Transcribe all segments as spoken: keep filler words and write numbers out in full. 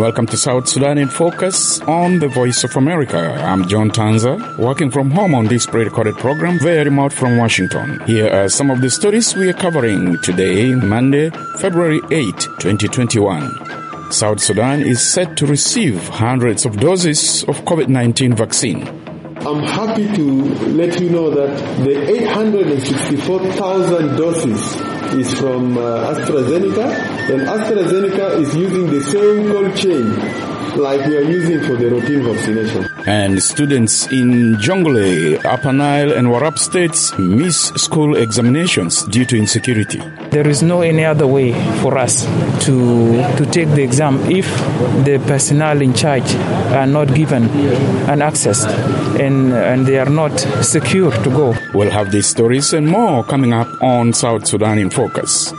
welcome to South Sudan in Focus on the Voice of America. I'm John Tanza, working from home on this pre-recorded program, very remote from Washington. Here are some of the stories we are covering today, Monday, February eighth, twenty twenty-one. South Sudan is set to receive hundreds of doses of COVID nineteen vaccine. I'm happy to let you know that the eight hundred sixty-four thousand doses is from uh, AstraZeneca, and AstraZeneca is using the same cold chain like we are using for the routine vaccination. And students in Jonglei, Upper Nile and Warrap states miss school examinations due to insecurity. There is no any other way for us to to take the exam if the personnel in charge are not given an access and, and they are not secure to go. We'll have these stories and more coming up on South Sudan in Focus.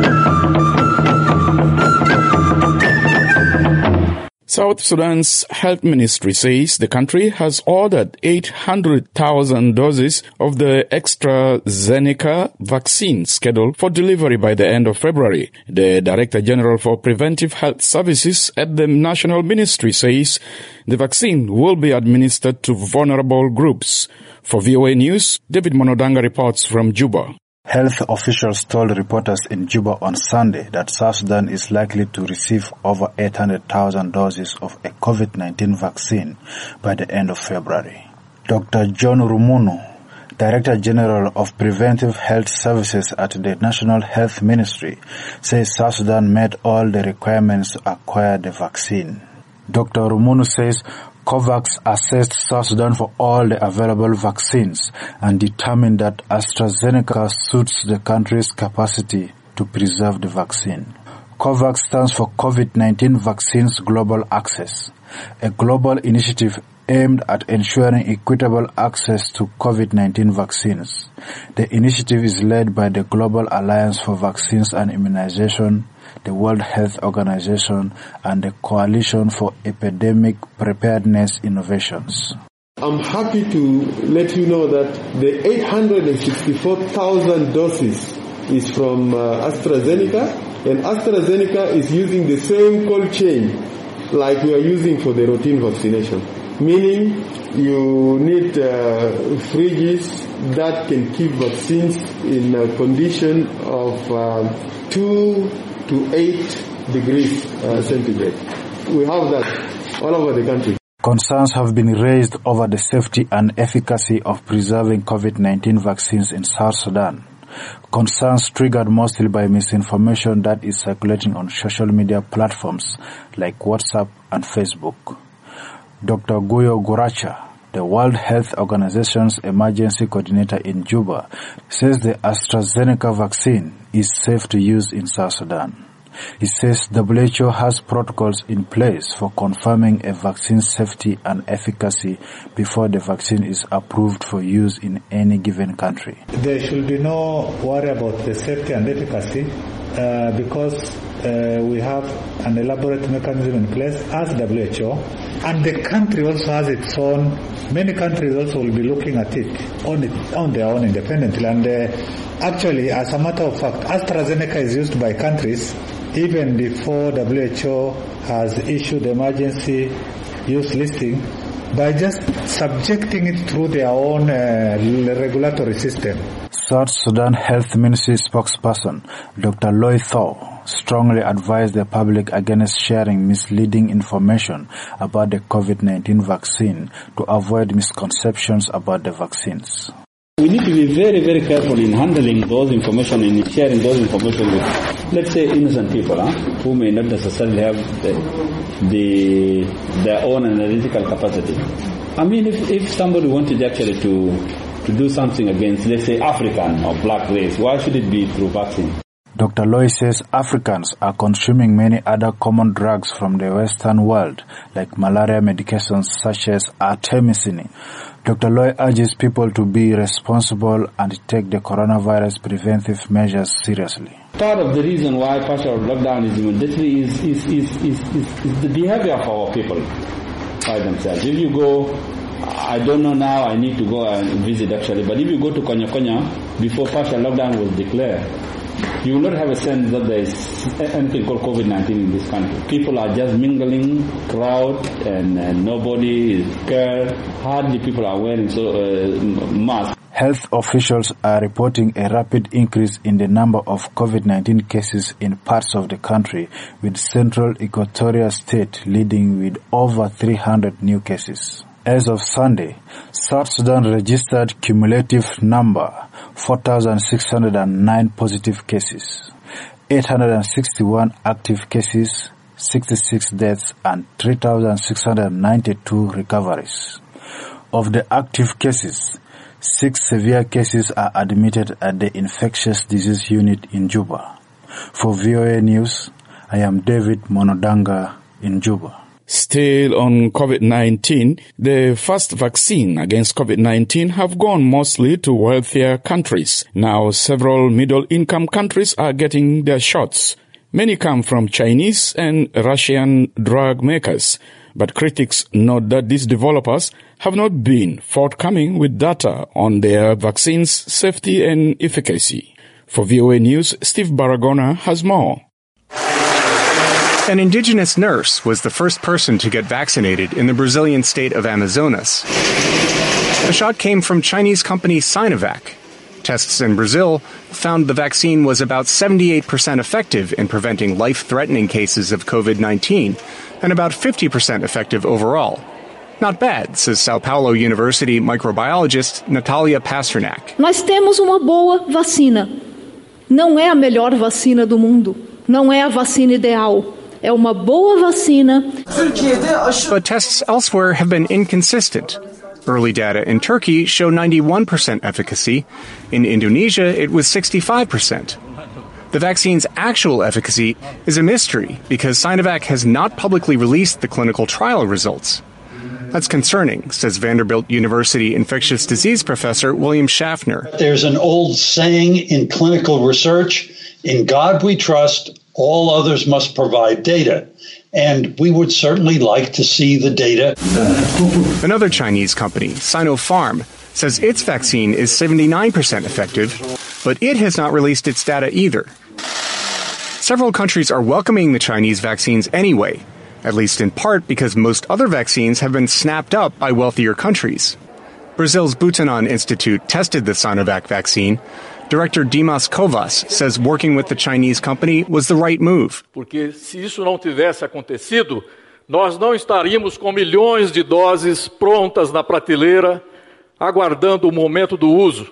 South Sudan's health ministry says the country has ordered eight hundred thousand doses of the AstraZeneca vaccine scheduled for delivery by the end of February. The Director General for Preventive Health Services at the National Ministry says the vaccine will be administered to vulnerable groups. For V O A News, David Monodanga reports from Juba. Health officials told reporters in Juba on Sunday that South Sudan is likely to receive over eight hundred thousand doses of a COVID nineteen vaccine by the end of February. Doctor John Rumunu, Director General of Preventive Health Services at the National Health Ministry, says South Sudan met all the requirements to acquire the vaccine. Doctor Rumunu says COVAX assessed South Sudan for all the available vaccines and determined that AstraZeneca suits the country's capacity to preserve the vaccine. COVAX stands for COVID nineteen Vaccines Global Access, a global initiative aimed at ensuring equitable access to COVID nineteen vaccines. The initiative is led by the Global Alliance for Vaccines and Immunization, the World Health Organization, and the Coalition for Epidemic Preparedness Innovations. I'm happy to let you know that the eight hundred sixty-four thousand doses is from uh, AstraZeneca, and AstraZeneca is using the same cold chain like we are using for the routine vaccination. Meaning you need uh, fridges that can keep vaccines in a condition of uh, two to eight degrees uh, centigrade. We have that all over the country. Concerns have been raised over the safety and efficacy of preserving COVID nineteen vaccines in South Sudan. Concerns triggered mostly by misinformation that is circulating on social media platforms like WhatsApp and Facebook. Doctor Guyo Guracha, the World Health Organization's emergency coordinator in Juba, says the AstraZeneca vaccine is safe to use in South Sudan. He says W H O has protocols in place for confirming a vaccine's safety and efficacy before the vaccine is approved for use in any given country. There should be no worry about the safety and efficacy uh, because uh, we have an elaborate mechanism in place as W H O, and the country also has its own. Many countries also will be looking at it on, it, on their own independently, and uh, actually, as a matter of fact, AstraZeneca is used by countries even before W H O has issued emergency use listing by just subjecting it through their own uh, regulatory system. South Sudan Health Ministry spokesperson Doctor Loy Thaw strongly advised the public against sharing misleading information about the COVID nineteen vaccine to avoid misconceptions about the vaccines. We need to be very, very careful in handling those information and sharing those information with, let's say, innocent people, huh, who may not necessarily have the, the their own analytical capacity. I mean, if, if somebody wanted actually to to do something against, let's say, African or black race, why should it be through vaccine? Doctor Loy says Africans are consuming many other common drugs from the Western world, like malaria medications such as artemisinin. Doctor Loy urges people to be responsible and take the coronavirus preventive measures seriously. Part of the reason why partial lockdown is mandatory is, is, is, is, is, is the behavior of our people by themselves. If you go, I don't know now, I need to go and visit actually, but if you go to Konya Konya, before partial lockdown was declared, you will not have a sense that there is anything called COVID nineteen in this country. People are just mingling, crowd, and, and nobody is care. Hardly people are wearing so uh, masks. Health officials are reporting a rapid increase in the number of COVID nineteen cases in parts of the country, with Central Equatoria State leading with over three hundred new cases. As of Sunday, South Sudan registered cumulative number four thousand six hundred nine positive cases, eight hundred sixty-one active cases, sixty-six deaths, and three thousand six hundred ninety-two recoveries. Of the active cases, six severe cases are admitted at the infectious disease unit in Juba. For V O A News, I am David Monodanga in Juba. Still on COVID nineteen, the first vaccine against COVID nineteen have gone mostly to wealthier countries. Now several middle-income countries are getting their shots. Many come from Chinese and Russian drug makers. But critics note that these developers have not been forthcoming with data on their vaccines' safety and efficacy. For V O A News, Steve Baragona has more. An indigenous nurse was the first person to get vaccinated in the Brazilian state of Amazonas. The shot came from Chinese company Sinovac. Tests in Brazil found the vaccine was about seventy-eight percent effective in preventing life-threatening cases of COVID nineteen and about fifty percent effective overall. Not bad, says Sao Paulo University microbiologist Natalia Pasternak. Nós temos uma boa vacina. Não é a melhor vacina do mundo. Não é a vacina ideal. É uma boa vacina. But tests elsewhere have been inconsistent. Early data in Turkey show ninety-one percent efficacy. In Indonesia, it was sixty-five percent. The vaccine's actual efficacy is a mystery because Sinovac has not publicly released the clinical trial results. That's concerning, says Vanderbilt University infectious disease professor William Schaffner. There's an old saying in clinical research, in God we trust, all others must provide data. And we would certainly like to see the data. Another Chinese company, Sinopharm, says its vaccine is seventy-nine percent effective, but it has not released its data either. Several countries are welcoming the Chinese vaccines anyway, at least in part because most other vaccines have been snapped up by wealthier countries. Brazil's Butantan Institute tested the Sinovac vaccine. Director Dimas Kovas says working with the Chinese company was the right move. Porque se isso não tivesse acontecido, nós não estaríamos com milhões de doses prontas na prateleira, aguardando o momento do uso.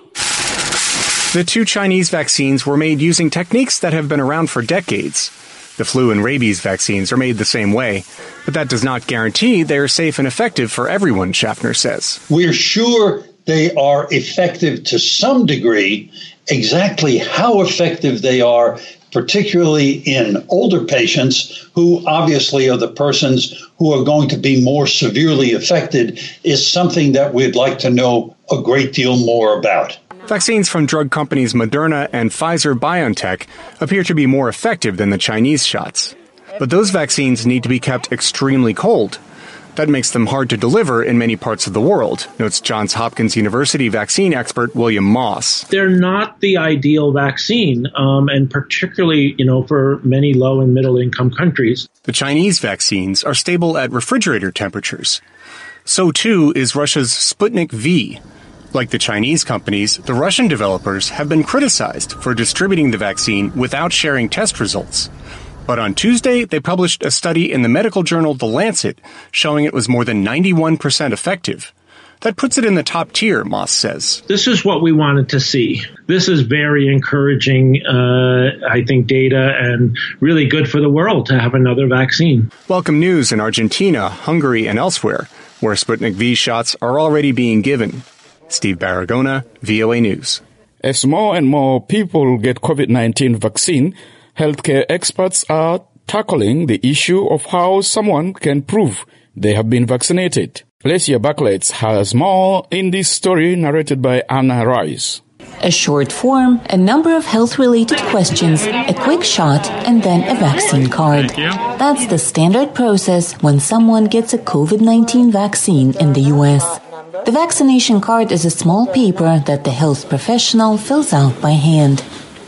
The two Chinese vaccines were made using techniques that have been around for decades. The flu and rabies vaccines are made the same way, but that does not guarantee they are safe and effective for everyone, Schaffner says. We're sure they are effective to some degree. Exactly how effective they are, particularly in older patients, who obviously are the persons who are going to be more severely affected, is something that we'd like to know a great deal more about. Vaccines from drug companies Moderna and Pfizer-BioNTech appear to be more effective than the Chinese shots. But those vaccines need to be kept extremely cold. That makes them hard to deliver in many parts of the world, notes Johns Hopkins University vaccine expert William Moss. They're not the ideal vaccine, um, and particularly, you know, for many low and middle income countries. The Chinese vaccines are stable at refrigerator temperatures. So too is Russia's Sputnik V. Like the Chinese companies, the Russian developers have been criticized for distributing the vaccine without sharing test results. But on Tuesday, they published a study in the medical journal The Lancet showing it was more than ninety-one percent effective. That puts it in the top tier, Moss says. This is what we wanted to see. This is very encouraging, uh, I think, data and really good for the world to have another vaccine. Welcome news in Argentina, Hungary, and elsewhere, where Sputnik V shots are already being given. Steve Baragona, V O A News. As more and more people get COVID nineteen vaccine, healthcare experts are tackling the issue of how someone can prove they have been vaccinated. Lesia Bucklets has more in this story narrated by Anna Rice. A short form, a number of health-related questions, a quick shot, and then a vaccine card. That's the standard process when someone gets a COVID nineteen vaccine in the U S. The vaccination card is a small paper that the health professional fills out by hand.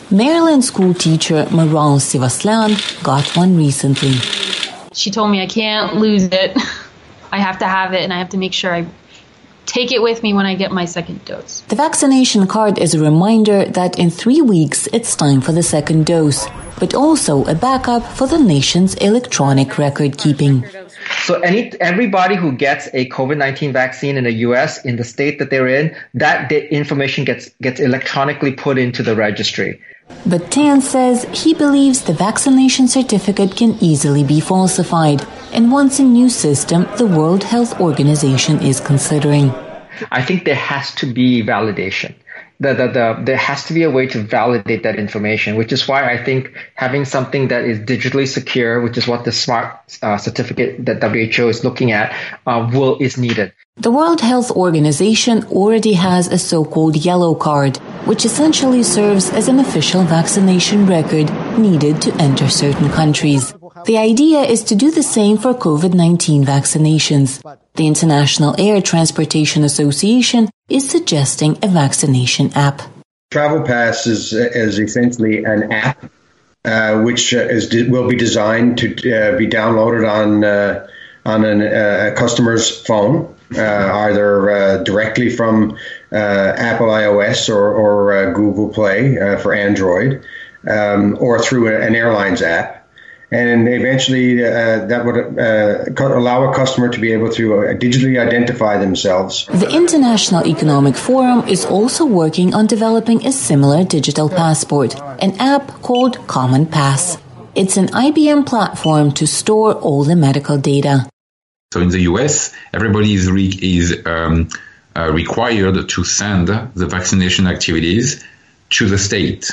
Maryland school teacher Maral Sivaslan got one recently. She told me I can't lose it. I have to have it, and I have to make sure I take it with me when I get my second dose. The vaccination card is a reminder that in three weeks it's time for the second dose, but also a backup for the nation's electronic record keeping. So any everybody who gets a COVID nineteen vaccine in the U S, in the state that they're in, that information gets, gets electronically put into the registry. But Tan says he believes the vaccination certificate can easily be falsified and wants a new system the World Health Organization is considering. I think there has to be validation. The, the, the, there has to be a way to validate that information, which is why I think having something that is digitally secure, which is what the SMART uh, certificate that W H O is looking at, uh, will is needed. The World Health Organization already has a so-called yellow card, which essentially serves as an official vaccination record needed to enter certain countries. The idea is to do the same for COVID nineteen vaccinations. The International Air Transportation Association is suggesting a vaccination app. Travel Pass is, is essentially an app uh, which uh, is, will be designed to uh, be downloaded on uh, on an, uh, a customer's phone, uh, either uh, directly from uh, Apple iOS or, or uh, Google Play uh, for Android, um, or through a, an airline's app. And eventually uh, that would uh, allow a customer to be able to uh, digitally identify themselves. The International Economic Forum is also working on developing a similar digital passport, an app called Common Pass. It's an I B M platform to store all the medical data. So in the U S, everybody is, re- is um, uh, required to send the vaccination activities to the state.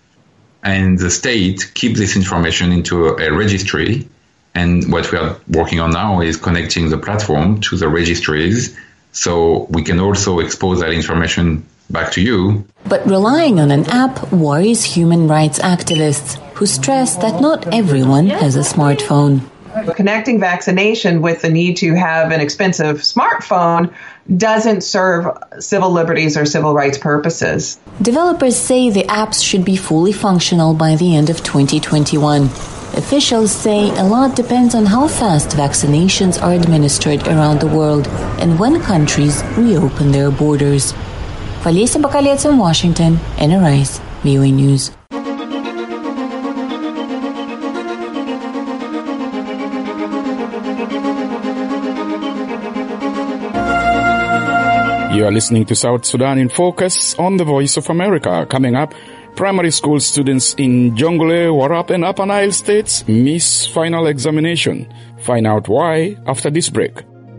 And the state keeps this information into a, a registry. And what we are working on now is connecting the platform to the registries so we can also expose that information back to you. But relying on an app worries human rights activists who stress that not everyone has a smartphone. Connecting vaccination with the need to have an expensive smartphone doesn't serve civil liberties or civil rights purposes. Developers say the apps should be fully functional by the end of twenty twenty-one. Officials say a lot depends on how fast vaccinations are administered around the world and when countries reopen their borders. Felicia Bacalets in Washington, Anna Rice, V O A News. You are listening to South Sudan in Focus on the Voice of America. Coming up, primary school students in Jonglei, Warrap, and Upper Nile states miss final examination. Find out why after this break.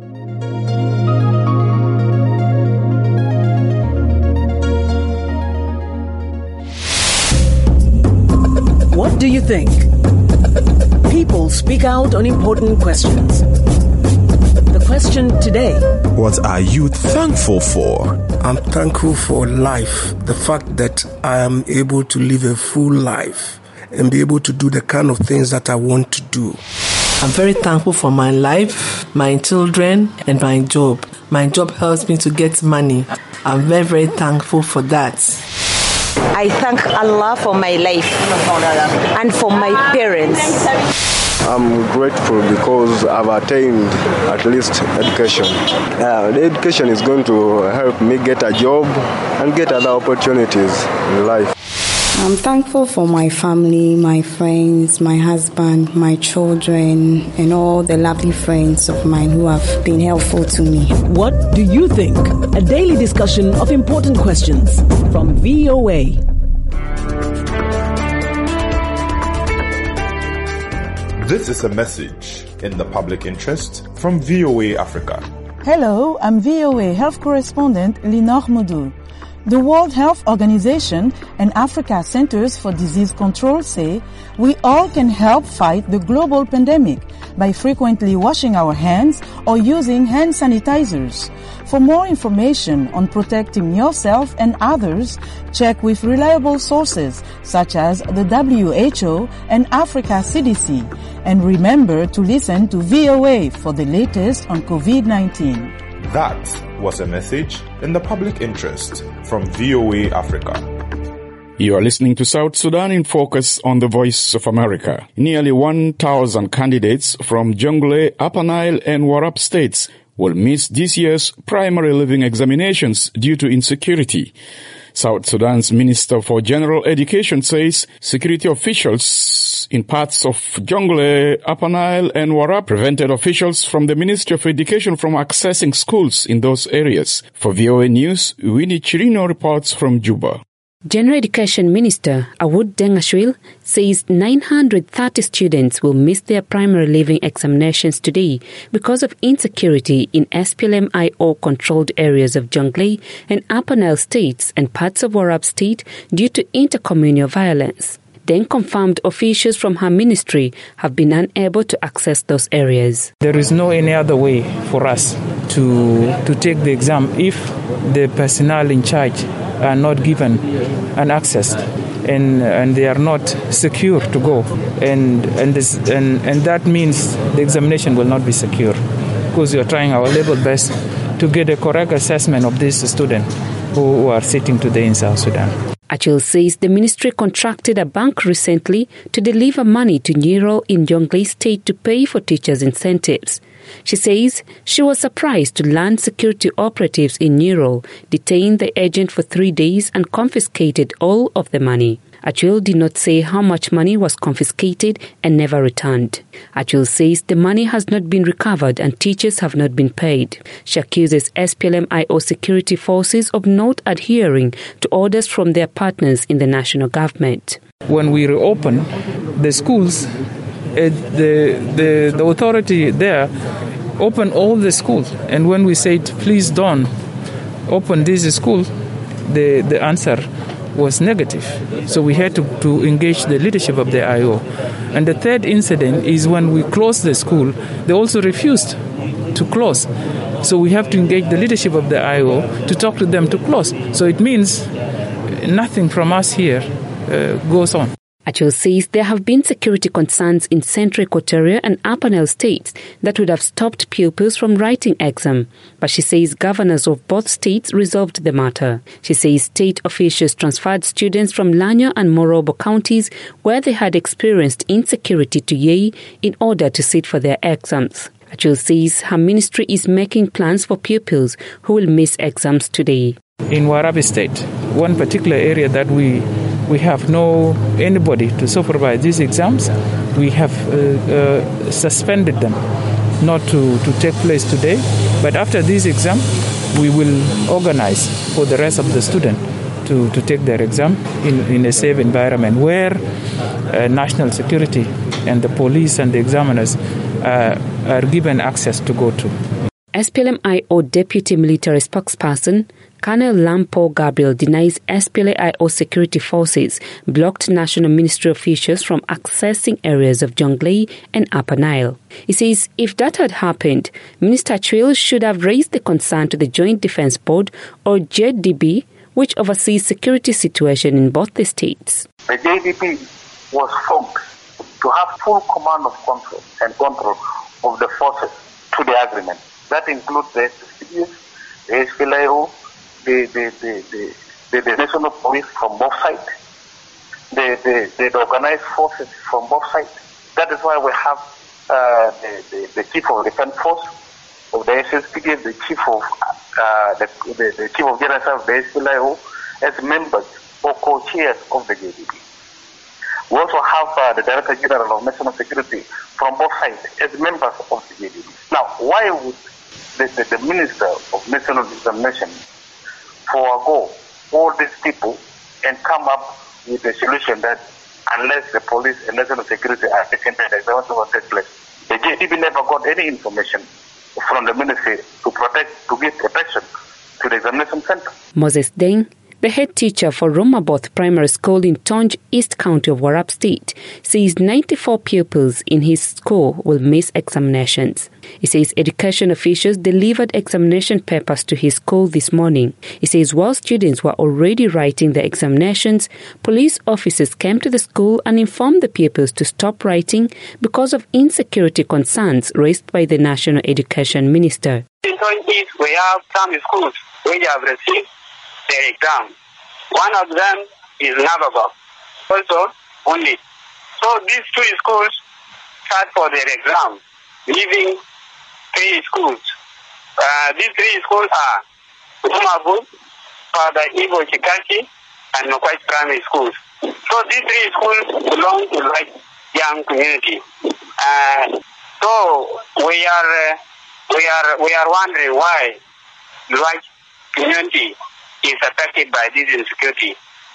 What do you think? People speak out on important questions. The question today: what are you thankful for? I'm thankful for life. The fact that I am able to live a full life and be able to do the kind of things that I want to do. I'm very thankful for my life, my children, and my job. My job helps me to get money. I'm very, very thankful for that. I thank Allah for my life and for my parents. I'm grateful because I've attained at least education. Uh, the education is going to help me get a job and get other opportunities in life. I'm thankful for my family, my friends, my husband, my children, and all the lovely friends of mine who have been helpful to me. What do you think? A daily discussion of important questions from V O A. This is a message in the public interest from V O A Africa. Hello, I'm V O A health correspondent Linor Modou. The World Health Organization and Africa Centers for Disease Control say we all can help fight the global pandemic by frequently washing our hands or using hand sanitizers. For more information on protecting yourself and others, check with reliable sources such as the W H O and Africa C D C. And remember to listen to V O A for the latest on COVID nineteen. That was a message in the public interest from V O A Africa. You are listening to South Sudan in Focus on the Voice of America. Nearly one thousand candidates from Jonglei, Upper Nile, and Warrap states will miss this year's primary living examinations due to insecurity. South Sudan's Minister for General Education says security officials in parts of Jonglei, Upper Nile, and Warrap prevented officials from the Ministry of Education from accessing schools in those areas. For V O A News, Winnie Chirino reports from Juba. General Education Minister Awud Dengashwil says nine hundred thirty students will miss their primary leaving examinations today because of insecurity in S P L M I O-controlled areas of Jonglei and Upper Nile states and parts of Warrap state due to intercommunal violence. Deng confirmed officials from her ministry have been unable to access those areas. There is no any other way for us to to take the exam if the personnel in charge are not given an access and and they are not secure to go, and and this and, and that means the examination will not be secure because we are trying our level best to get a correct assessment of these students who, who are sitting today in South Sudan. Achil says the ministry contracted a bank recently to deliver money to Niro in Jonglei State to pay for teachers' incentives. She says she was surprised to learn security operatives in Niro detained the agent for three days and confiscated all of the money. Achul did not say how much money was confiscated and never returned. Achul says the money has not been recovered and teachers have not been paid. She accuses S P L M I O security forces of not adhering to orders from their partners in the national government. When we reopen the schools, it, the, the, the authority there opened all the schools. And when we said, please don't open this school, the, the answer was negative. So we had to, to engage the leadership of the I O. And the third incident is when we closed the school, they also refused to close. So we have to engage the leadership of the I O to talk to them to close. So it means nothing from us here uh, goes on. Achul says there have been security concerns in Central Equatoria and Upper Nile states that would have stopped pupils from writing exam. But she says governors of both states resolved the matter. She says state officials transferred students from Lanya and Morobo counties where they had experienced insecurity to Yei in order to sit for their exams. Achul says her ministry is making plans for pupils who will miss exams today. In Warrap State, one particular area that we we have no anybody to supervise these exams, we have uh, uh, suspended them not to, to take place today. But after this exam, we will organize for the rest of the students to, to take their exam in, in a safe environment where uh, national security and the police and the examiners uh, are given access to go to. S P L M I O Deputy Military Spokesperson Colonel Lampo Gabriel denies S P L M I O security forces blocked national ministry officials from accessing areas of Jonglei and Upper Nile. He says if that had happened, Minister Chwil should have raised the concern to the Joint Defence Board or J D B, which oversees security situation in both the states. The J D B was formed to have full command of control and control of the forces to the agreement. That includes the S S P S, the S P L I O, the, the, the, the, the national police from both sides, the, the, the organized forces from both sides. That is why we have uh, the, the, the chief of defense force of the S S P D F, the chief of uh, the, the, the chief of general staff of the S P L I O as members or co-chairs of the J D B. We also have uh, the Director General of National Security from both sides as members of the J D B. Now, why would the, the, the Minister of National Examination forego all these people and come up with a solution that unless the police and national security are taken care of, the exam will take place? The J D B never got any information from the ministry to protect, to give protection to the examination center. Moses Deng, the head teacher for Romaboth Primary School in Tonj, East County of Warrap State, says ninety-four pupils in his school will miss examinations. He says education officials delivered examination papers to his school this morning. He says while students were already writing the examinations, police officers came to the school and informed the pupils to stop writing because of insecurity concerns raised by the National Education Minister. In Tonj East, we have some schools which have received the exam. One of them is Navaba, also only. So these two schools start for their exam, leaving three schools. Uh, these three schools are Umabu, Father Ivo Chikachi, and Nokwai Primary Schools. So these three schools belong to like young community. Uh, so we are uh, we are we are wondering why the white community is affected by this insecurity,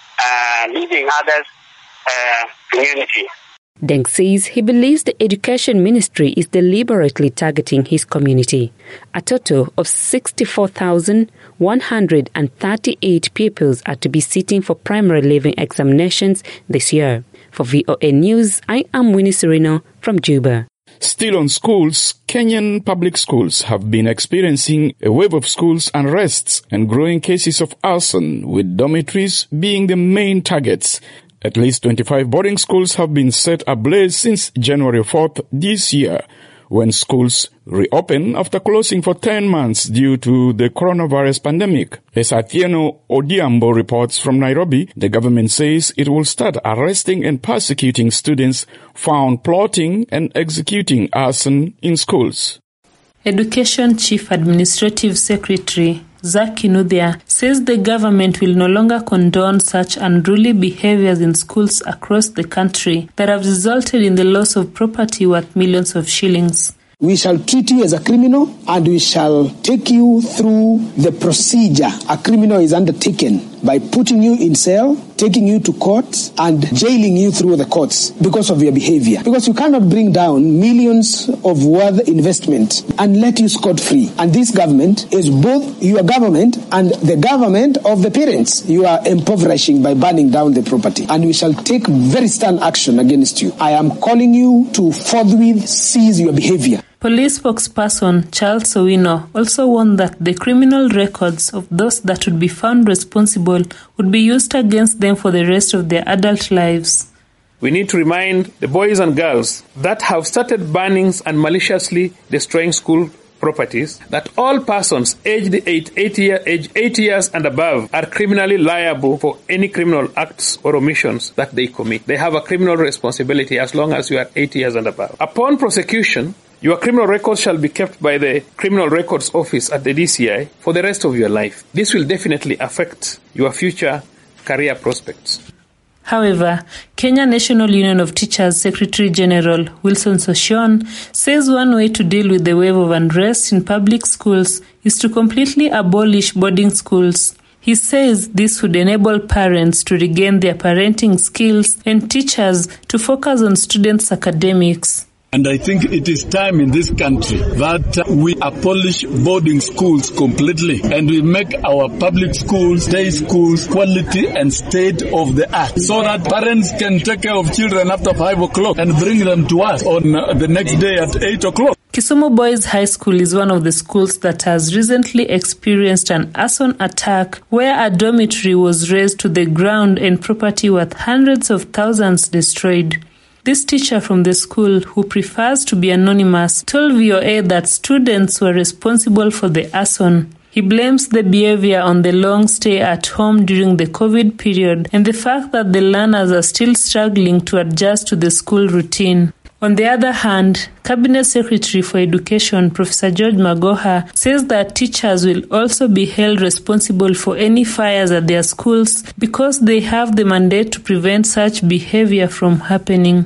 uh, leaving others uh, community. Deng says he believes the Education Ministry is deliberately targeting his community. A total of sixty-four thousand one hundred thirty-eight pupils are to be sitting for primary leaving examinations this year. For V O A News, I am Winnie Serino from Juba. Still on schools, Kenyan public schools have been experiencing a wave of schools unrests and growing cases of arson, with dormitories being the main targets. At least twenty-five boarding schools have been set ablaze since January fourth this year, when schools reopen after closing for ten months due to the coronavirus pandemic. As Atieno Odiambo reports from Nairobi, the government says it will start arresting and persecuting students found plotting and executing arson in schools. Education Chief Administrative Secretary Zaki Nuthia says the government will no longer condone such unruly behaviors in schools across the country that have resulted in the loss of property worth millions of shillings. We shall treat you as a criminal and we shall take you through the procedure a criminal is undertaken by putting you in cell, taking you to court and jailing you through the courts because of your behavior. Because you cannot bring down millions of worth investment and let you scot-free. And this government is both your government and the government of the parents. You are impoverishing by burning down the property. And we shall take very stern action against you. I am calling you to forthwith cease your behavior. Police spokesperson Charles Owino also warned that the criminal records of those that would be found responsible would be used against them for the rest of their adult lives. We need to remind the boys and girls that have started burning and maliciously destroying school properties that all persons aged eight, eight, year, age eight years and above are criminally liable for any criminal acts or omissions that they commit. They have a criminal responsibility as long as you are eight years and above. Upon prosecution, your criminal records shall be kept by the Criminal Records Office at the D C I for the rest of your life. This will definitely affect your future career prospects. However, Kenya National Union of Teachers Secretary General Wilson Soshon says one way to deal with the wave of unrest in public schools is to completely abolish boarding schools. He says this would enable parents to regain their parenting skills and teachers to focus on students' academics. And I think it is time in this country that we abolish boarding schools completely and we make our public schools, day schools, quality and state of the art so that parents can take care of children after five o'clock and bring them to us on the next day at eight o'clock. Kisumu Boys High School is one of the schools that has recently experienced an arson attack where a dormitory was razed to the ground and property worth hundreds of thousands destroyed. This teacher from the school, who prefers to be anonymous, told V O A that students were responsible for the arson. He blames the behavior on the long stay at home during the COVID period and the fact that the learners are still struggling to adjust to the school routine. On the other hand, Cabinet Secretary for Education, Professor George Magoha, says that teachers will also be held responsible for any fires at their schools because they have the mandate to prevent such behavior from happening.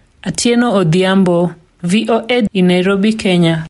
Atieno Odiambo, V O A in Nairobi, Kenya.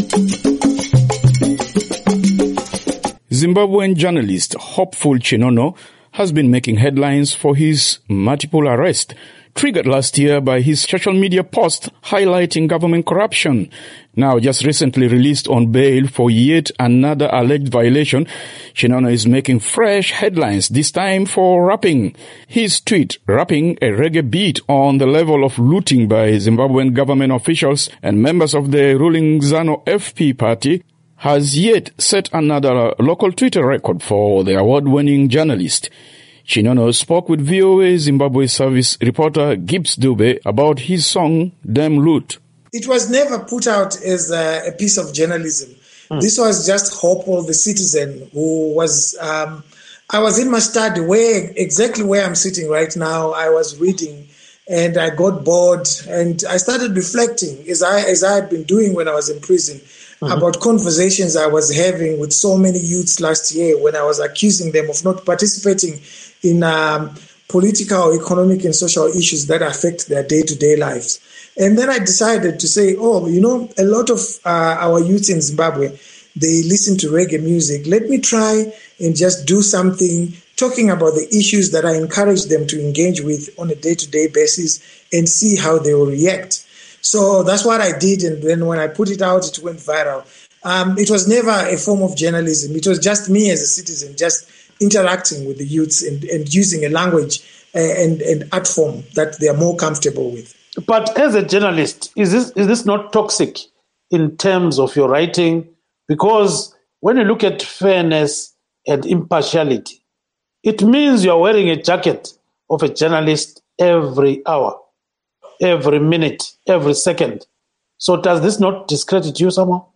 Zimbabwean journalist Hopeful Chinono has been making headlines for his multiple arrests, triggered last year by his social media post highlighting government corruption. Now just recently released on bail for yet another alleged violation, Chinono is making fresh headlines, this time for rapping. His tweet, rapping a reggae beat on the level of looting by Zimbabwean government officials and members of the ruling ZANU-F P party, has yet set another local Twitter record for the award-winning journalist. Chinono spoke with V O A Zimbabwe service reporter Gibbs Dube about his song, Dem Loot. It was never put out as a, a piece of journalism. Mm. This was just Hopeful, the citizen, who was um, I was in my study, where exactly where I'm sitting right now. I was reading, and I got bored, and I started reflecting, as I as I had been doing when I was in prison, mm-hmm. about conversations I was having with so many youths last year when I was accusing them of not participating in um, political, economic, and social issues that affect their day-to-day lives. And then I decided to say, oh, you know, a lot of uh, our youth in Zimbabwe, they listen to reggae music. Let me try and just do something talking about the issues that I encourage them to engage with on a day-to-day basis and see how they will react. So that's what I did. And then when I put it out, it went viral. Um, it was never a form of journalism. It was just me as a citizen, just interacting with the youths and, and using a language uh, and, and art form that they are more comfortable with. But as a journalist, is this is this not toxic in terms of your writing? Because when you look at fairness and impartiality, it means you are wearing a jacket of a journalist every hour, every minute, every second. So does this not discredit you somehow?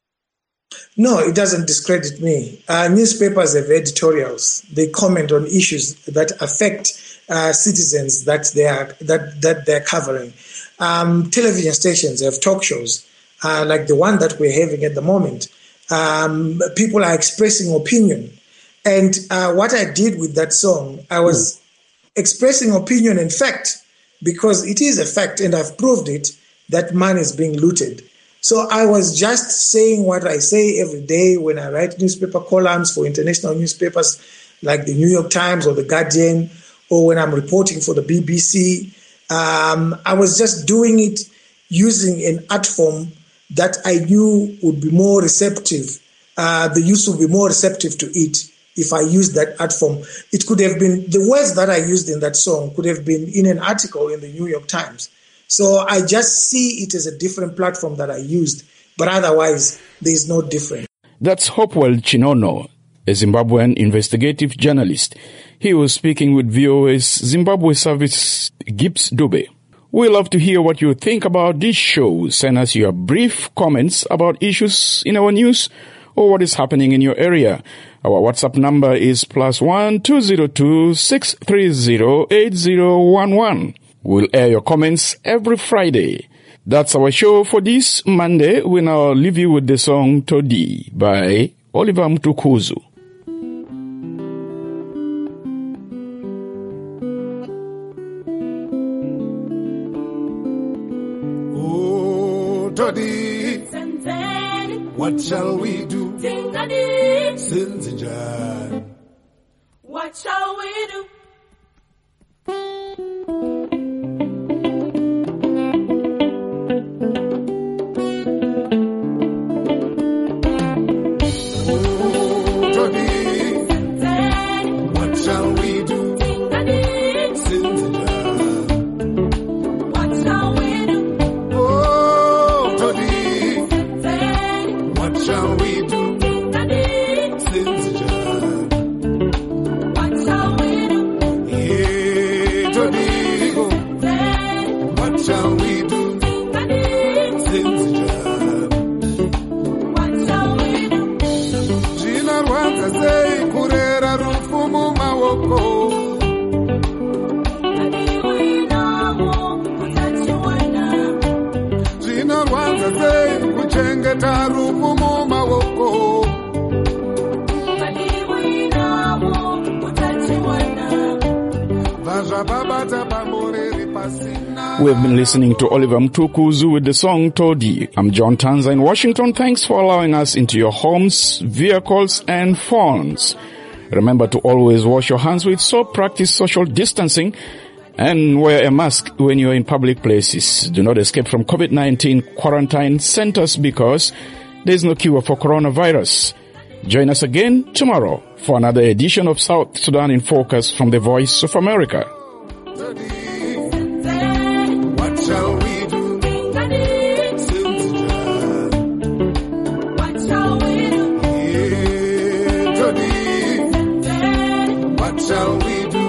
No, it doesn't discredit me. Uh, newspapers have editorials. They comment on issues that affect uh, citizens that they are that that they're covering. Um, television stations have talk shows uh, like the one that we're having at the moment. Um, people are expressing opinion, and uh, what I did with that song, I was mm. expressing opinion and fact, because it is a fact, and I've proved it, that money is being looted. So I was just saying what I say every day when I write newspaper columns for international newspapers like the New York Times or the Guardian, or when I'm reporting for the B B C. Um, I was just doing it using an art form that I knew would be more receptive. Uh, the youth would be more receptive to it if I used that art form. It could have been, the words that I used in that song could have been in an article in the New York Times. So I just see it as a different platform that I used, but otherwise there's no difference. That's Hopewell Chinono, a Zimbabwean investigative journalist. He was speaking with V O A's Zimbabwe service Gibbs Dube. We love to hear what you think about this show. Send us your brief comments about issues in our news or what is happening in your area. Our WhatsApp number is plus one two zero two six three zero eight zero one one. We'll air your comments every Friday. That's our show for this Monday. We now leave you with the song Todi by Oliver Mtukudzi. Todi, what shall we do? Sinzinjan, what shall we do? We have been listening to Oliver Mtukudzi with the song Todi. I'm John Tanza in Washington. Thanks for allowing us into your homes, vehicles, and phones. Remember to always wash your hands with soap, practice social distancing, and wear a mask when you're in public places. Do not escape from COVID nineteen quarantine centers because there's no cure for coronavirus. Join us again tomorrow for another edition of South Sudan in Focus from the Voice of America. What shall we do? What shall we do? What shall we do?